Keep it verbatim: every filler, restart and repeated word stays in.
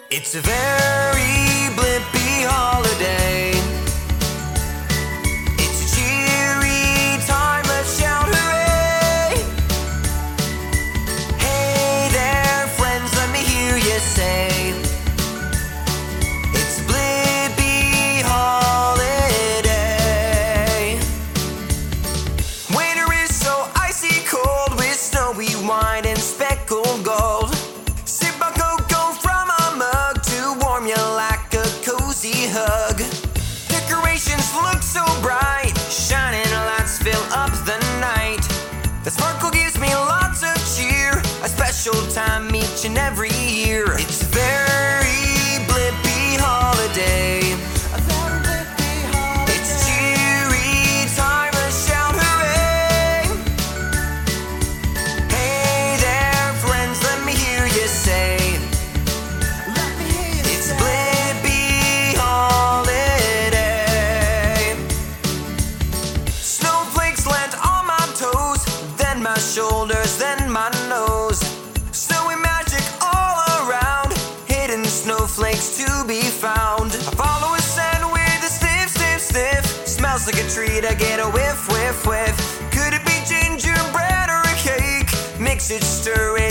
It's a very blippy holiday. It's a cheery time, let's shout hooray! Hey there, friends, let me hear you say, it's a blippy holiday. Winter is so icy cold with snowy wine and speckled gold. Sip a cocoa from a mug to warm you like a cozy hug. Decorations look so bright, shining lights fill up the night. The sparkle gives me lots of cheer, a special time each and every year. It's a very blippy holiday. A very blippy holiday. It's a cheery time, let's shout hooray! Hey there, friends, let me hear you say, let me hear you it's say. Blippy holiday. Snowflakes land on my toes, then my shoulders, then my nose. Snowy magic all around, hidden snowflakes to be found. I follow a scent with a sniff, sniff, sniff. Smells like a treat, I get a whiff, whiff, whiff. Could it be gingerbread or a cake? Mix it, stir it.